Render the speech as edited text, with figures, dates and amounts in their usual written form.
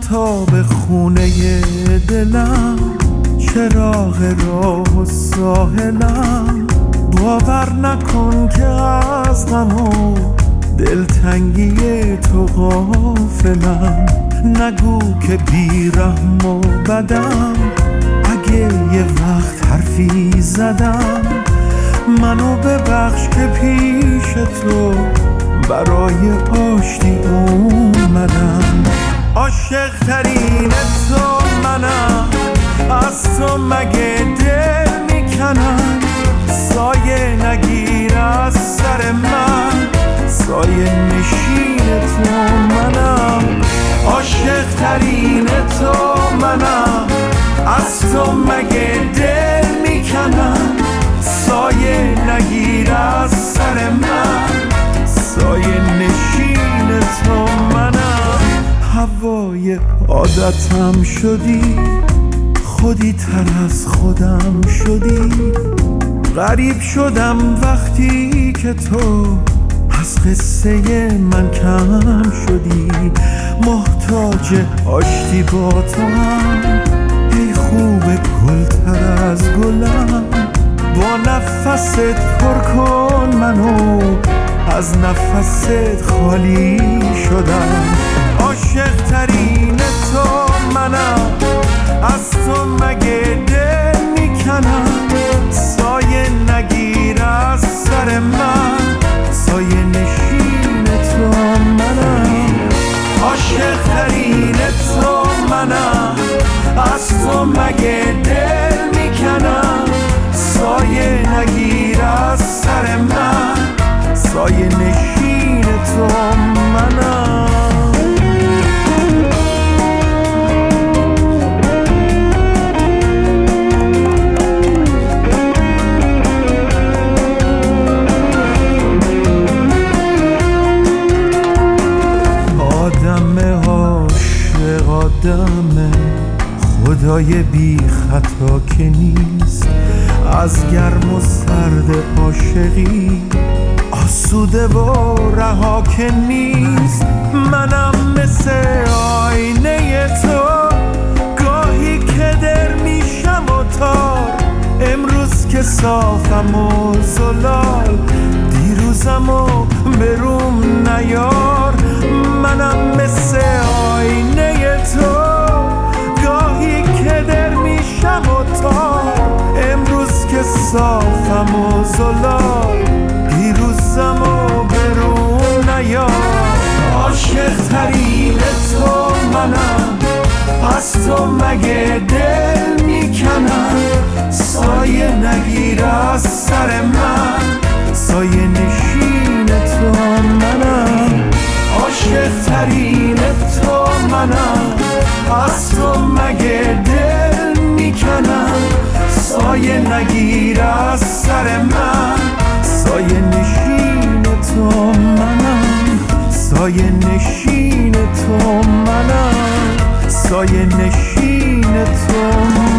مهتاب خونه دلم، چراغ راه و ساحلم. باور نکن که از غم و دلتنگی تو غافلم. نگو که بی‌رحم و بدم، اگه یه وقت حرفی زدم. منو ببخش که پیش تو برای آشتی اومدم. عاشق ترین تو منم، از تو مگه دل میکنم. سایه نگیر از سر من، سایه نشین تو منم. عاشق ترین تو منم، از تو مگه دل میکنم. سایه نگیر از سر من، سایه نشین تو منم. هوای عادتم شدی، خودی تر از خودم شدی. غریب شدم وقتی که تو از قصه من کم شدی. محتاج آشتی با تو هم، ای خوب گلتر از گلم. با نفست پر کن منو، از نفست خالی شدم. عاشق ترین تو منم، از تو مگه دل میکنم. سایه نگیر از سر من، سایه نشین تو منم. عاشق ترین تو منم، از تو مگه دل میکنم. سایه نگیر از سر من، سایه نشین تو منم. آدم عاشق آدم، خدای بی خطا که نیست. از گرم و سرد عاشقی آسوده و رها که نیست. منم مثل آینه تو، گاهی که در میشم و تار. امروز که صافم و زلال، دیروزم و بروم نیار. منم مثل آینه تو، گاهی که در میشم و تار. امروز که صافم و زلال، دیروزم و برون نیار. عاشق ترین تو منم، از تو مگه دل میکنم. سایه نگیر از سر من، سایه نشین تو منم. عاشق ترین تو منم، از تو مگه دل میکنم. سایه نگیر از سر من، سایه نشین تو منم. سایه نشین تو منم، سایه نشین تو منم.